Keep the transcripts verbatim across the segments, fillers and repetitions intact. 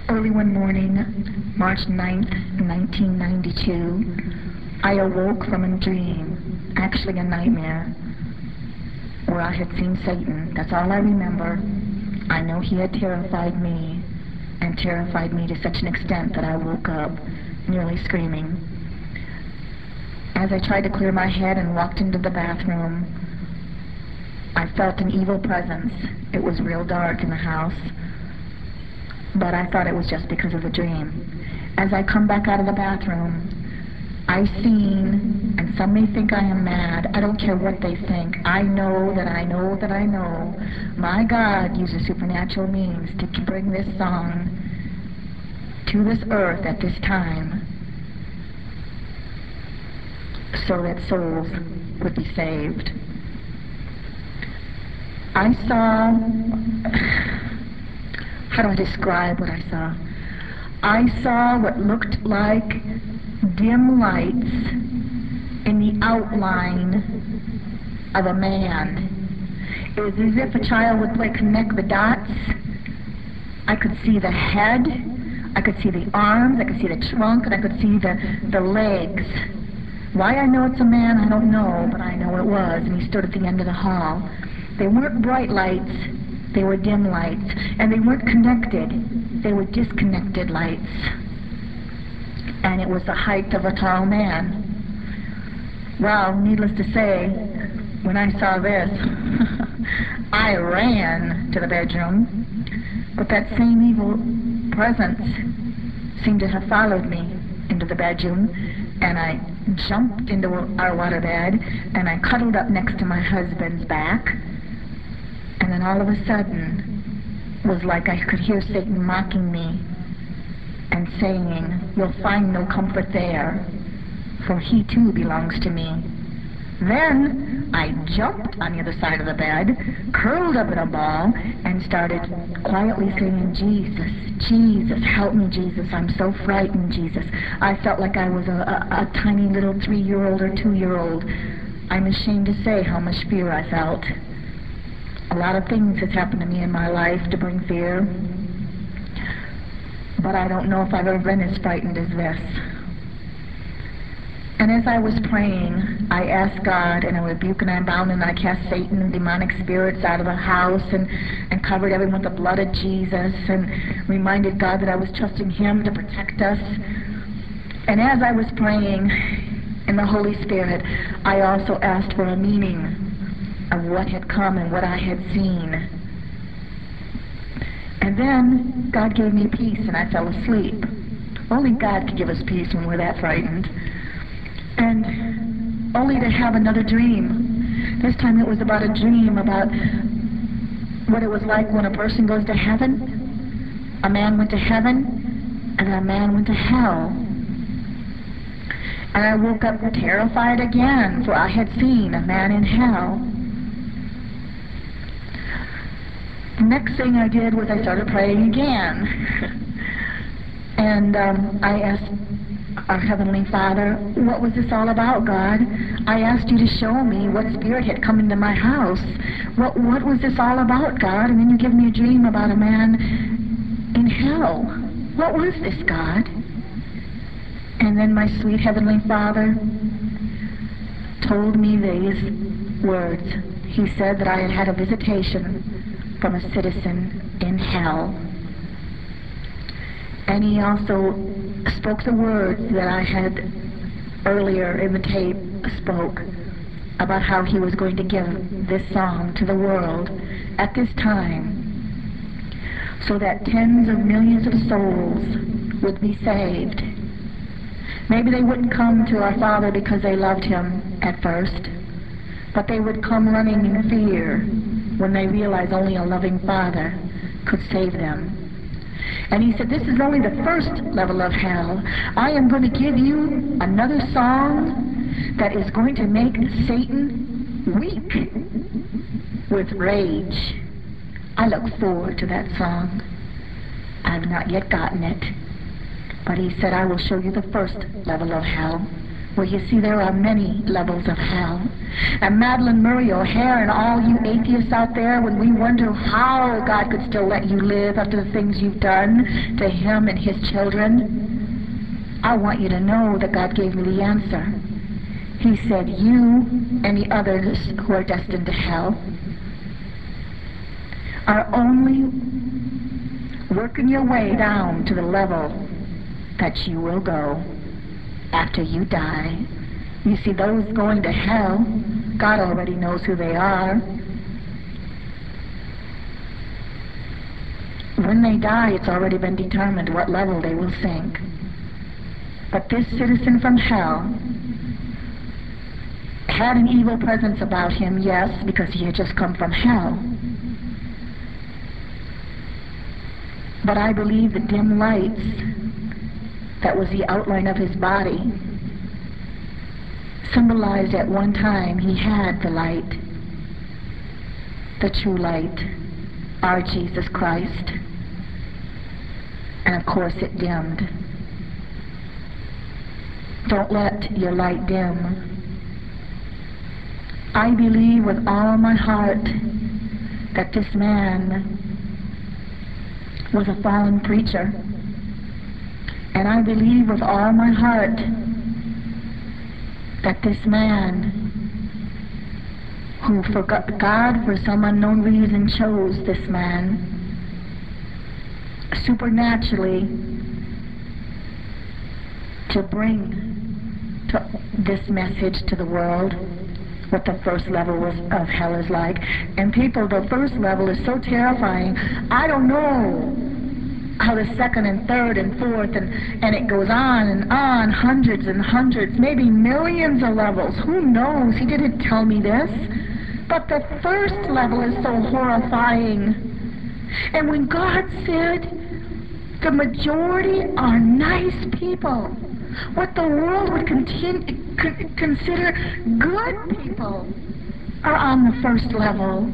Early one morning, March ninth, nineteen ninety-two, I awoke from a dream, actually a nightmare, where I had seen Satan. That's all I remember. I know he had terrified me, and terrified me to such an extent that I woke up nearly screaming. As I tried to clear my head and walked into the bathroom, I felt an evil presence. It was real dark in the house, but I thought it was just because of the dream. As I come back out of the bathroom, I seen, and some may think I am mad, I don't care what they think, I know that I know that I know, my God uses supernatural means to bring this song to this earth at this time, so that souls would be saved. I saw, how do I describe what I saw? I saw what looked like dim lights in the outline of a man. It was as if a child would play connect the dots. I could see the head, I could see the arms, I could see the trunk, and I could see the, the legs. Why I know it's a man, I don't know, but I know it was, and he stood at the end of the hall. They weren't bright lights, they were dim lights, and they weren't connected, they were disconnected lights. And it was the height of a tall man. Well, needless to say, when I saw this, I ran to the bedroom, but that same evil presence seemed to have followed me into the bedroom, and I jumped into our waterbed, and I cuddled up next to my husband's back, and then all of a sudden, it was like I could hear Satan mocking me and saying, "You'll find no comfort there, for he too belongs to me." Then I jumped on the other side of the bed, curled up in a ball, and started quietly saying, "Jesus, Jesus, help me, Jesus, I'm so frightened, Jesus." I felt like I was a, a, a tiny little three-year-old or two-year-old. I'm ashamed to say how much fear I felt. A lot of things has happened to me in my life to bring fear, but I don't know if I've ever been as frightened as this. And as I was praying, I asked God, and I rebuked and I bound and I cast Satan and demonic spirits out of the house, and, and covered everyone with the blood of Jesus, and reminded God that I was trusting Him to protect us. And as I was praying in the Holy Spirit, I also asked for a meaning of what had come and what I had seen. And then God gave me peace and I fell asleep. Only God can give us peace when we're that frightened. And only to have another dream. This time it was about a dream about what it was like when a person goes to heaven. A man went to heaven and a man went to hell. And I woke up terrified again, for I had seen a man in hell. The next thing I did was I started praying again. and um, I asked our Heavenly Father, "What was this all about, God? I asked you to show me what spirit had come into my house. What, what was this all about, God? And then you give me a dream about a man in hell. What was this, God?" And then my sweet Heavenly Father told me these words. He said that I had had a visitation from a citizen in hell. And he also spoke the words that I had earlier in the tape spoke about how he was going to give this song to the world at this time so that tens of millions of souls would be saved. Maybe they wouldn't come to our Father because they loved Him at first, but they would come running in fear when they realized only a loving Father could save them. And he said, "This is only the first level of hell. I am going to give you another song that is going to make Satan weak with rage." I look forward to that song. I've not yet gotten it. But he said, "I will show you the first level of hell. Well, you see, there are many levels of hell. And Madeline Murray O'Hare and all you atheists out there, when we wonder how God could still let you live after the things you've done to him and his children, I want you to know that God gave me the answer. He said, you and the others who are destined to hell are only working your way down to the level that you will go after you die. You see, those going to hell, God already knows who they are. When they die, it's already been determined what level they will sink. But this citizen from hell had an evil presence about him, yes, because he had just come from hell. But I believe the dim lights, that was the outline of his body, symbolized at one time he had the light, the true light, our Jesus Christ. And of course it dimmed. Don't let your light dim. I believe with all my heart that this man was a fallen preacher. And I believe with all my heart that this man who forgot God for some unknown reason chose this man supernaturally to bring to this message to the world, what the first level was of hell is like. And people, the first level is so terrifying. I don't know how the second and third and fourth and, and it goes on and on, hundreds and hundreds, maybe millions of levels. Who knows? He didn't tell me this. But the first level is so horrifying. And when God said the majority are nice people, what the world would continue, con- consider good people, are on the first level.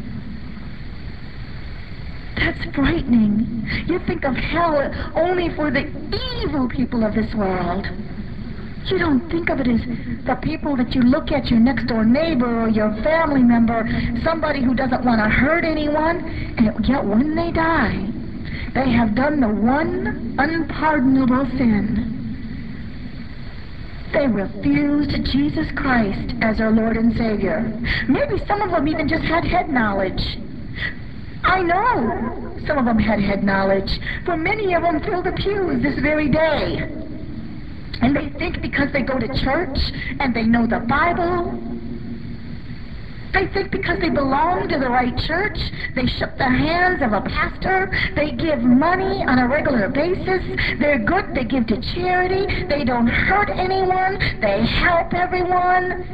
That's frightening. You think of hell only for the evil people of this world. You don't think of it as the people that you look at, your next door neighbor or your family member, somebody who doesn't want to hurt anyone, and yet when they die, they have done the one unpardonable sin. They refused Jesus Christ as their Lord and Savior. Maybe some of them even just had head knowledge. I know some of them had head knowledge, for many of them fill the pews this very day. And they think because they go to church and they know the Bible, they think because they belong to the right church, they shook the hands of a pastor, they give money on a regular basis, they're good, they give to charity, they don't hurt anyone, they help everyone.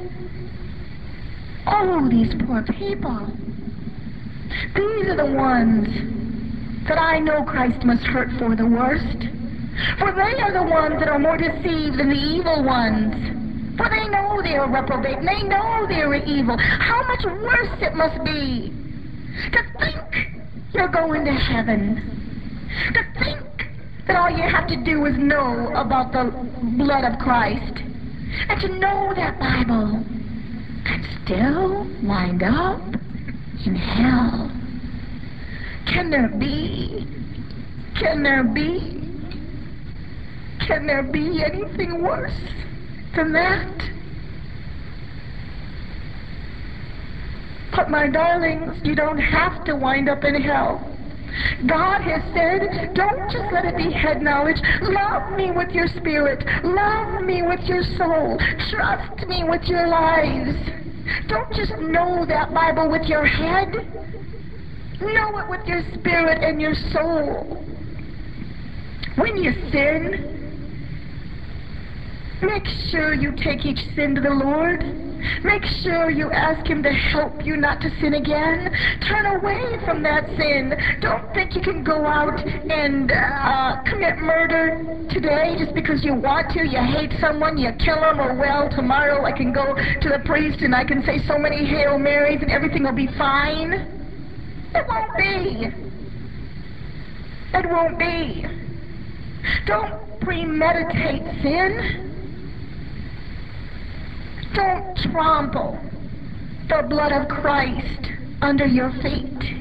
Oh, these poor people. These are the ones that I know Christ must hurt for the worst. For they are the ones that are more deceived than the evil ones. For they know they are reprobate, and they know they are evil. How much worse it must be to think you're going to heaven. To think that all you have to do is know about the blood of Christ. And to know that Bible. And still wind up in hell. Can there be? Can there be? Can there be anything worse than that? But my darlings, you don't have to wind up in hell. God has said, don't just let it be head knowledge. Love me with your spirit. Love me with your soul. Trust me with your lives. Don't just know that Bible with your head. Know it with your spirit and your soul. When you sin, make sure you take each sin to the Lord. Make sure you ask Him to help you not to sin again. Turn away from that sin. Don't think you can go out and uh, commit murder today just because you want to. You hate someone, you kill them, or well, tomorrow I can go to the priest and I can say so many Hail Marys and everything will be fine. It won't be. It won't be. Don't premeditate sin. Don't trample the blood of Christ under your feet.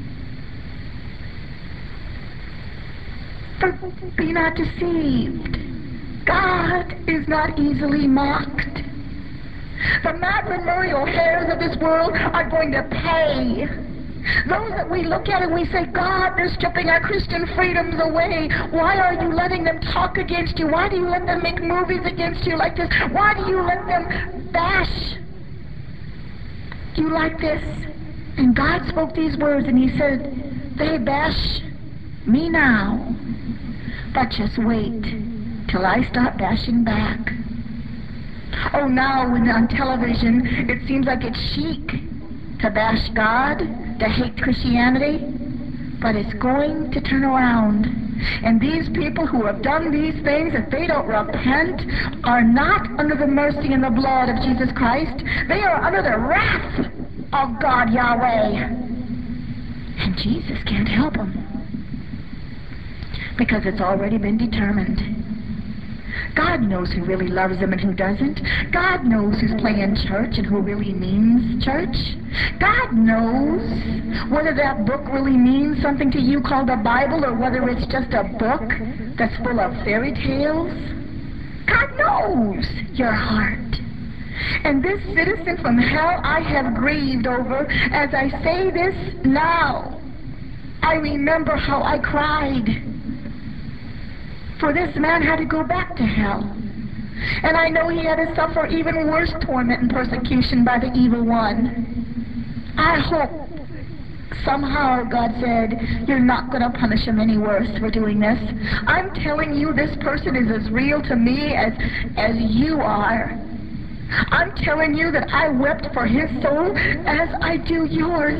For be not deceived. God is not easily mocked. The Madeline Murray O'Hares of this world are going to pay. Those that we look at and we say, God, they're stripping our Christian freedoms away. Why are you letting them talk against you? Why do you let them make movies against you like this? Why do you let them bash you like this? And God spoke these words and he said, they bash me now, but just wait till I start bashing back. Oh, now when on television it seems like it's chic to bash God, to hate Christianity, but it's going to turn around. And these people who have done these things, if they don't repent, are not under the mercy and the blood of Jesus Christ. They are under the wrath of God Yahweh. And Jesus can't help them, because it's already been determined. God knows who really loves them and who doesn't. God knows who's playing church and who really means church. God knows whether that book really means something to you called the Bible, or whether it's just a book that's full of fairy tales. God knows your heart. And this citizen from hell I have grieved over. As I say this now, I remember how I cried. For this man had to go back to hell. And I know he had to suffer even worse torment and persecution by the evil one. I hope somehow God said, you're not going to punish him any worse for doing this. I'm telling you, this person is as real to me as, as you are. I'm telling you that I wept for his soul as I do yours.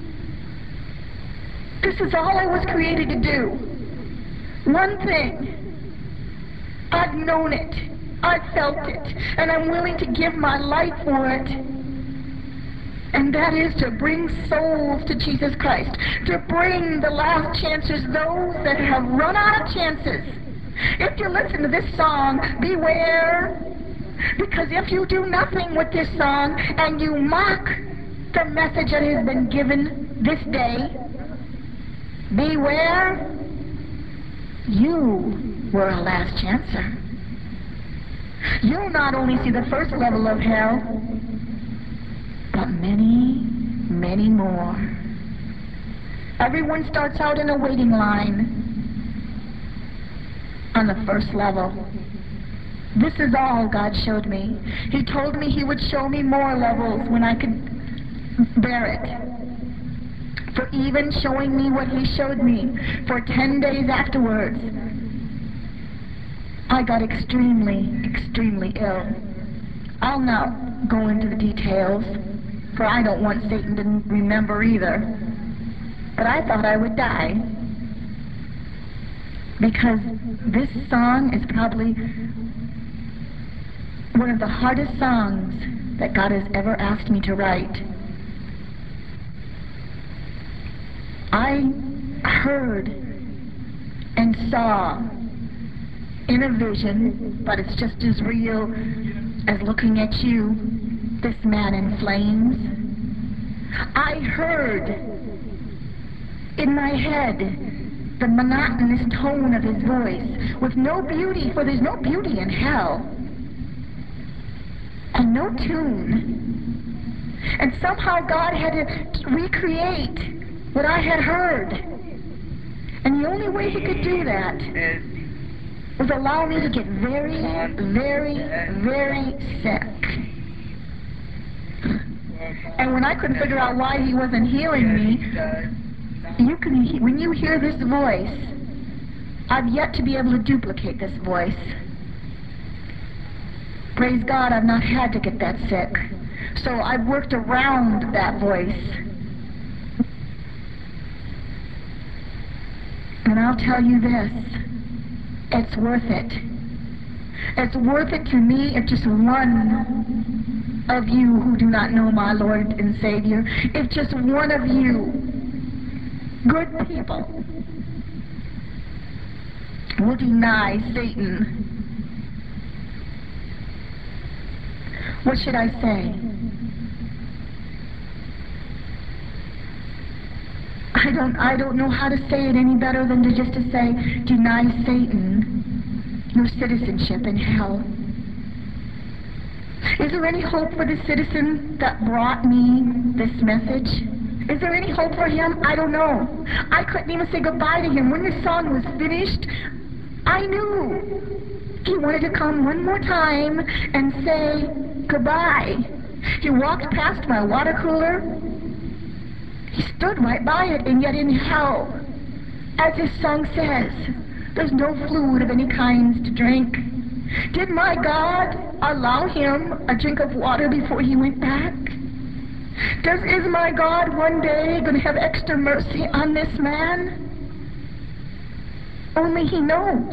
This is all I was created to do. One thing. I've known it, I've felt it, and I'm willing to give my life for it. And that is to bring souls to Jesus Christ, to bring the last chances, those that have run out of chances. If you listen to this song, beware, because if you do nothing with this song and you mock the message that has been given this day, beware, you were a last chancer. You'll not only see the first level of hell, but many, many more. Everyone starts out in a waiting line on the first level. This is all God showed me. He told me he would show me more levels when I could bear it. For even showing me what he showed me for ten days afterwards, I got extremely, extremely ill. I'll not go into the details, for I don't want Satan to remember either. But I thought I would die, because this song is probably one of the hardest songs that God has ever asked me to write. I heard and saw in a vision, but it's just as real as looking at you, this man in flames. I heard in my head the monotonous tone of his voice, with no beauty, for there's no beauty in hell, and no tune. And somehow God had to recreate what I had heard. And the only way he could do that was allow me to get very, very, very sick. And when I couldn't figure out why he wasn't healing me, you can, he- when you hear this voice, I've yet to be able to duplicate this voice. Praise God, I've not had to get that sick. So I've worked around that voice. And I'll tell you this, it's worth it. It's worth it to me if just one of you who do not know my Lord and Savior, if just one of you, good people, will deny Satan, What should I say? I don't, I don't know how to say it any better than to just to say, deny Satan your citizenship in hell. Is there any hope for the citizen that brought me this message? Is there any hope for him? I don't know. I couldn't even say goodbye to him. When the song was finished, I knew he wanted to come one more time and say goodbye. He walked past my water cooler. He stood right by it, and yet in hell, as his song says, there's no fluid of any kinds to drink. Did my God allow him a drink of water before he went back? Does, is my God one day going to have extra mercy on this man? Only he knows.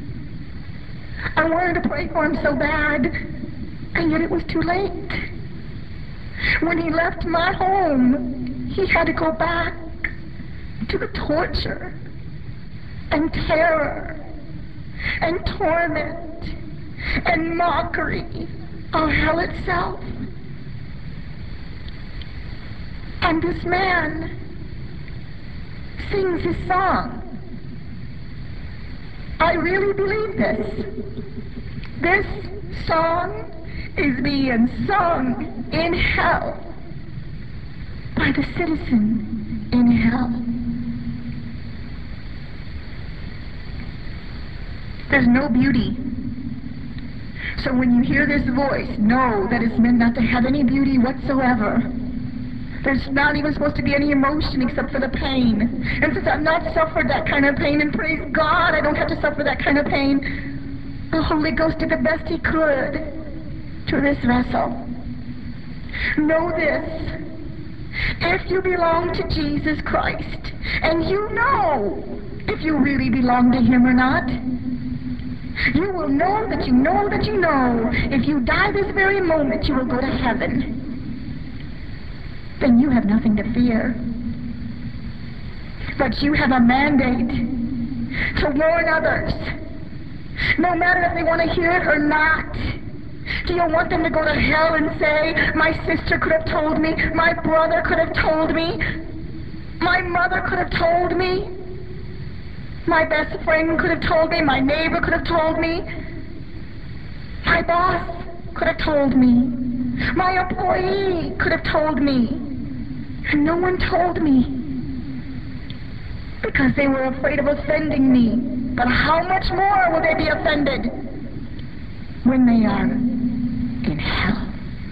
I wanted to pray for him so bad, and yet it was too late. When he left my home, he had to go back to the torture and terror and torment and mockery of hell itself. And this man sings his song. I really believe this. This song is being sung in hell by the citizen in hell. There's no beauty. So when you hear this voice, know that it's meant not to have any beauty whatsoever. There's not even supposed to be any emotion except for the pain. And since I've not suffered that kind of pain, and praise God, I don't have to suffer that kind of pain, the Holy Ghost did the best he could to this vessel. Know this. If you belong to Jesus Christ, and you know if you really belong to him or not, you will know that you know that you know if you die this very moment you will go to heaven. Then you have nothing to fear. But you have a mandate to warn others, no matter if they want to hear it or not. Do you want them to go to hell and say, my sister could have told me, my brother could have told me, my mother could have told me, my best friend could have told me, my neighbor could have told me, my boss could have told me, my employee could have told me, and no one told me because they were afraid of offending me. But how much more will they be offended when they are in hell?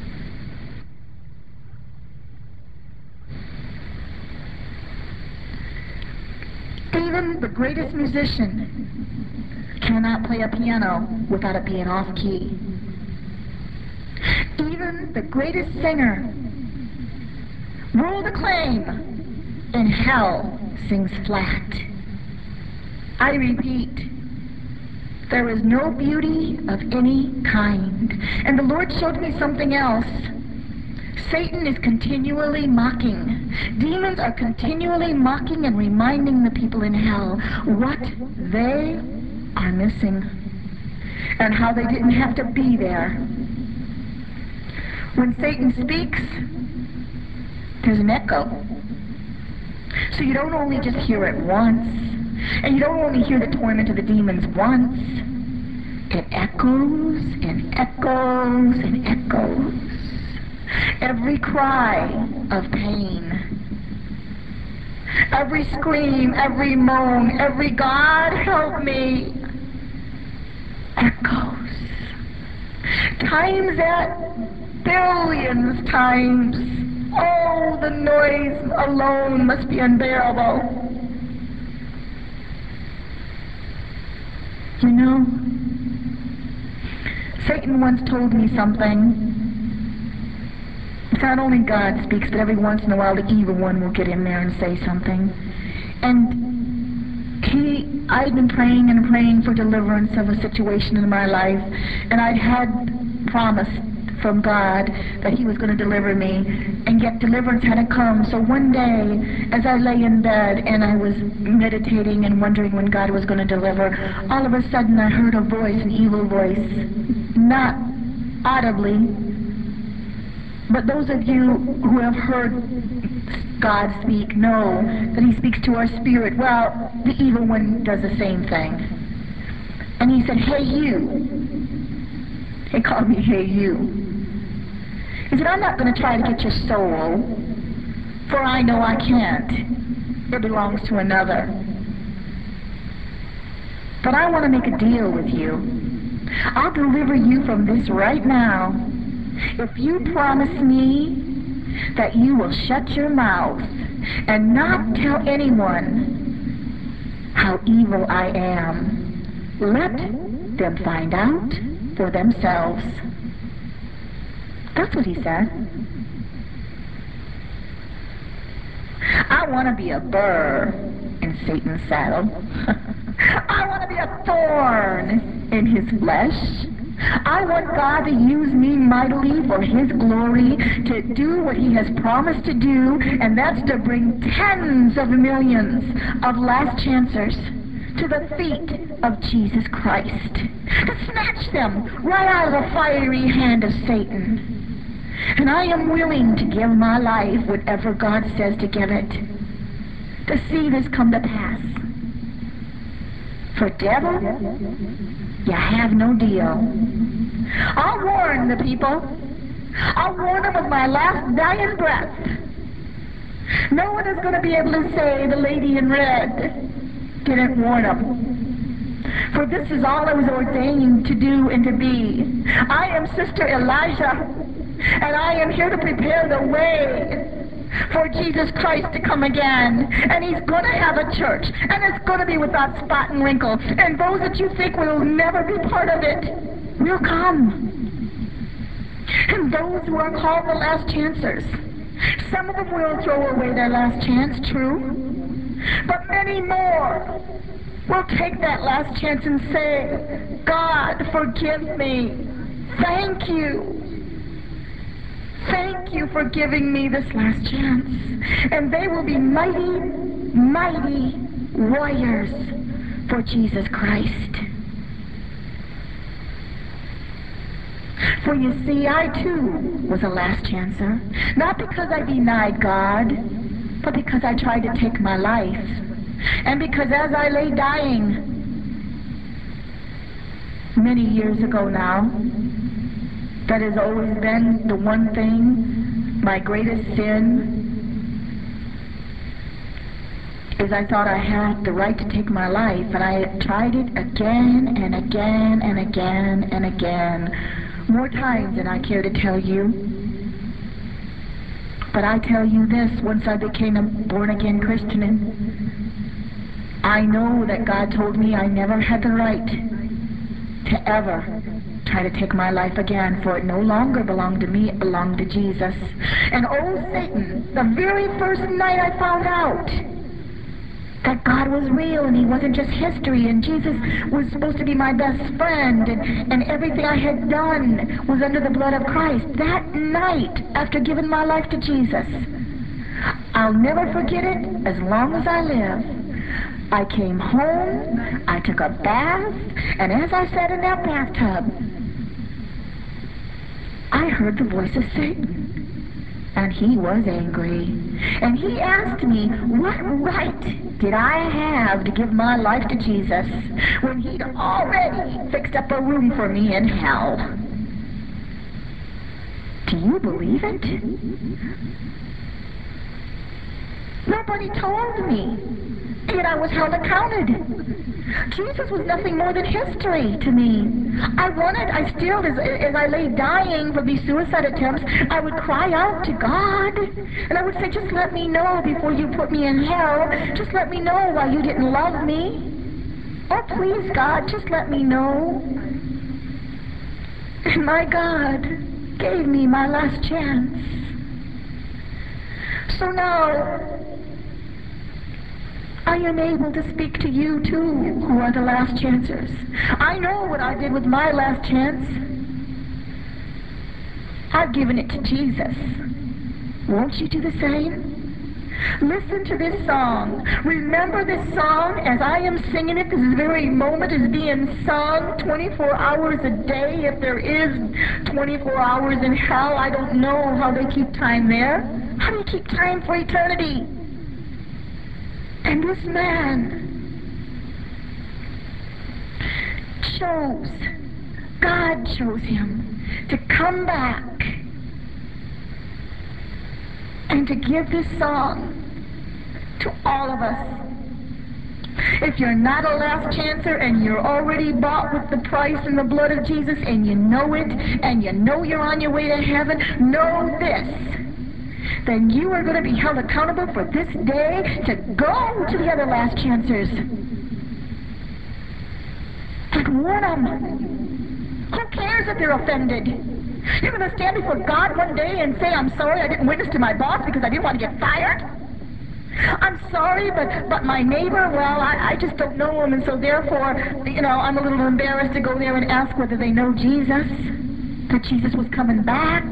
Even the greatest musician cannot play a piano without it being off key. Even the greatest singer, world acclaim, in hell sings flat. I repeat, there is no beauty of any kind. And the Lord showed me something else. Satan is continually mocking. Demons are continually mocking and reminding the people in hell what they are missing and how they didn't have to be there. When Satan speaks, there's an echo. So you don't only just hear it once, and you don't only hear the torment of the demons once. It echoes and echoes and echoes. Every cry of pain, every scream, every moan, every God help me, echoes. Times at billions times. Oh, the noise alone must be unbearable. You know, Satan once told me something. It's not only God speaks, but every once in a while the evil one will get in there and say something. And he, I'd been praying and praying for deliverance of a situation in my life, and I'd had promised from God that he was going to deliver me, and yet deliverance hadn't come. So one day, as I lay in bed and I was meditating and wondering when God was going to deliver, all of a sudden I heard a voice, an evil voice, not audibly, But those of you who have heard God speak know that he speaks to our spirit. Well, the evil one does the same thing. And he said, hey, you. He called me, hey, you. He said, I'm not going to try to get your soul, for I know I can't. It belongs to another. But I want to make a deal with you. I'll deliver you from this right now if you promise me that you will shut your mouth and not tell anyone how evil I am. Let them find out for themselves. That's what he said. I want to be a burr in Satan's saddle. I want to be a thorn in his flesh. I want God to use me mightily for his glory, to do what he has promised to do, and that's to bring tens of millions of last chancers to the feet of Jesus Christ, to snatch them right out of the fiery hand of Satan. And I am willing to give my life, whatever God says to give it, to see this come to pass. For devil, you have no deal. I'll warn the people. I'll warn them with my last dying breath. No one is going to be able to say the lady in red didn't warn them. For this is all I was ordained to do and to be. I am Sister Elijah, and I am here to prepare the way for Jesus Christ to come again. And he's going to have a church, and it's going to be without spot and wrinkle. And those that you think will never be part of it will come. And those who are called the last chancers, some of them will throw away their last chance, true. But many more will take that last chance and say, God, forgive me. Thank you. Thank you for giving me this last chance. And they will be mighty, mighty warriors for Jesus Christ. For you see, I too was a last chancer. Not because I denied God, but because I tried to take my life. And because as I lay dying many years ago now, that has always been the one thing, my greatest sin, is I thought I had the right to take my life, and I tried it again and again and again and again, more times than I care to tell you. But I tell you this, once I became a born-again Christian, I know that God told me I never had the right to ever try to take my life again, for it no longer belonged to me, it belonged to Jesus. And oh, Satan, the very first night I found out that God was real and he wasn't just history, and Jesus was supposed to be my best friend, and, and everything I had done was under the blood of Christ, that night, after giving my life to Jesus, I'll never forget it as long as I live. I came home, I took a bath, and as I sat in that bathtub, I heard the voice of Satan, and he was angry. And he asked me, what right did I have to give my life to Jesus when he'd already fixed up a room for me in hell? Do you believe it? Nobody told me. Yet I was held accounted. Jesus was nothing more than history to me. I wanted, I still, as, as I lay dying from these suicide attempts, I would cry out to God. And I would say, just let me know before you put me in hell. Just let me know why you didn't love me. Oh, please, God, just let me know. And my God gave me my last chance. So now, I am able to speak to you, too, who are the last chancers. I know what I did with my last chance. I've given it to Jesus. Won't you do the same? Listen to this song. Remember this song as I am singing it. This very moment is being sung twenty-four hours a day. If there is twenty-four hours in hell, I don't know how they keep time there. How do you keep time for eternity? And this man chose, God chose him to come back and to give this song to all of us. If you're not a last chancer and you're already bought with the price and the blood of Jesus and you know it and you know you're on your way to heaven, know this, then you are going to be held accountable for this day to go to the other last chancers and warn them. Who cares if they're offended? You're going to stand before God one day and say, I'm sorry I didn't witness to my boss because I didn't want to get fired. I'm sorry, but, but my neighbor, well, I, I just don't know him, and so therefore, you know, I'm a little embarrassed to go there and ask whether they know Jesus, that Jesus was coming back.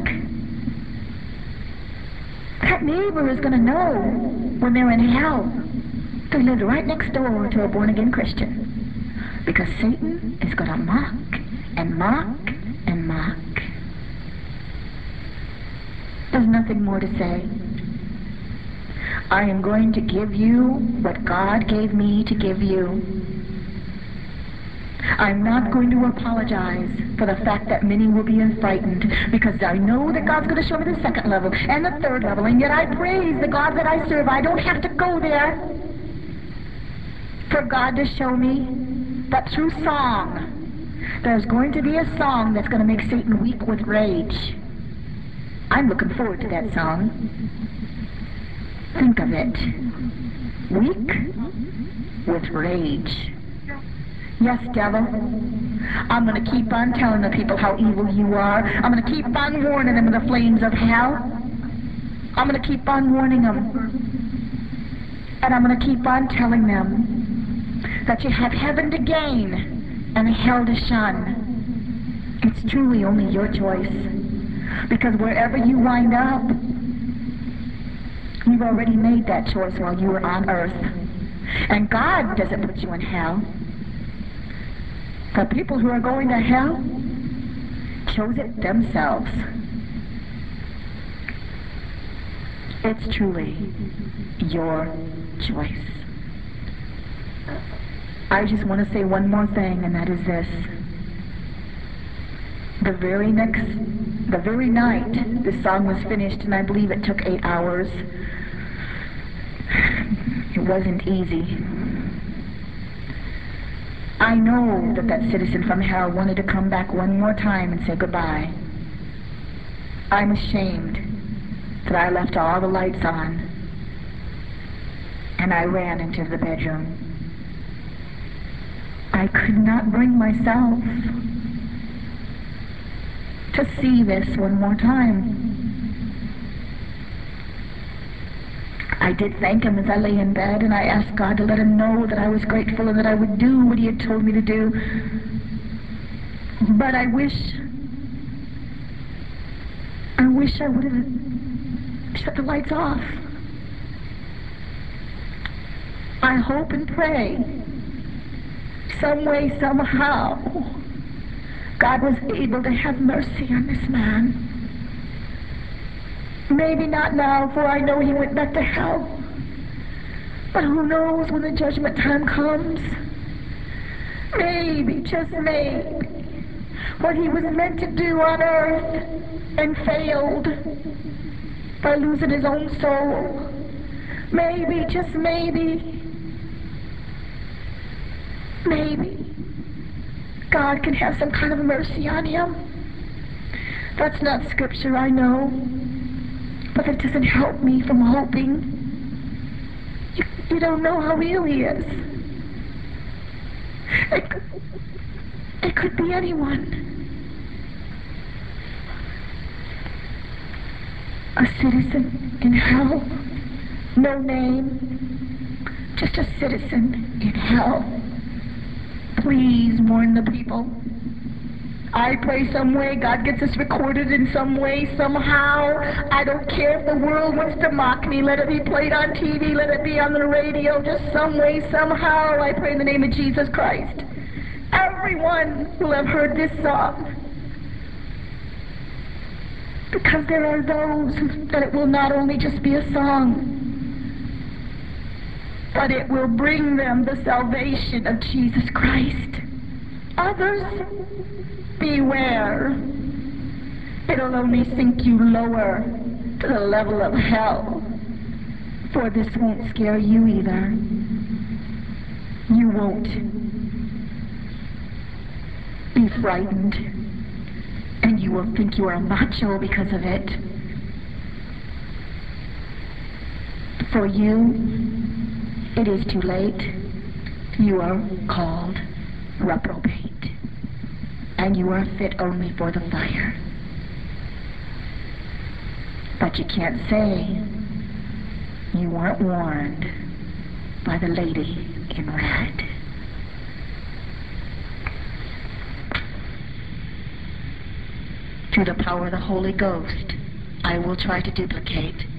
That neighbor is going to know when they're in hell. They lived right next door to a born-again Christian. Because Satan is going to mock and mock and mock. There's nothing more to say. I am going to give you what God gave me to give you. I'm not going to apologize for the fact that many will be frightened, because I know that God's going to show me the second level and the third level, and yet I praise the God that I serve. I don't have to go there for God to show me, but through song, there's going to be a song that's going to make Satan weak with rage. I'm looking forward to that song. Think of it. Weak with rage. Yes, devil. I'm going to keep on telling the people how evil you are. I'm going to keep on warning them of the flames of hell. I'm going to keep on warning them. And I'm going to keep on telling them that you have heaven to gain and hell to shun. It's truly only your choice. Because wherever you wind up, you've already made that choice while you were on earth. And God doesn't put you in hell. The people who are going to hell chose it themselves. It's truly your choice. I just want to say one more thing, and that is this. The very next, the very night this song was finished, and I believe it took eight hours, it wasn't easy. I know that that citizen from hell wanted to come back one more time and say goodbye. I'm ashamed that I left all the lights on and I ran into the bedroom. I could not bring myself to see this one more time. I did thank him as I lay in bed, and I asked God to let him know that I was grateful and that I would do what he had told me to do. But I wish, I wish I would have shut the lights off. I hope and pray, some way, somehow, God was able to have mercy on this man. Maybe not now, for I know he went back to hell. But who knows when the judgment time comes? Maybe, just maybe, what he was meant to do on earth and failed by losing his own soul. Maybe, just maybe, maybe God can have some kind of mercy on him. That's not scripture, I know. But it doesn't help me from hoping. You, you don't know how real he is. It could, it could be anyone. A citizen in hell, no name, just a citizen in hell. Please warn the people. I pray some way God gets this recorded in some way, somehow. I don't care if the world wants to mock me. Let it be played on T V. Let it be on the radio. Just some way, somehow. I pray in the name of Jesus Christ. Everyone will have heard this song. Because there are those that it will not only just be a song, but it will bring them the salvation of Jesus Christ. Others, beware. It'll only sink you lower to the level of hell. For this won't scare you either. You won't be frightened. And you will think you are macho because of it. For you, it is too late. You are called reprobate. And you are fit only for the fire. But you can't say you weren't warned by the lady in red. Through the power of the Holy Ghost, I will try to duplicate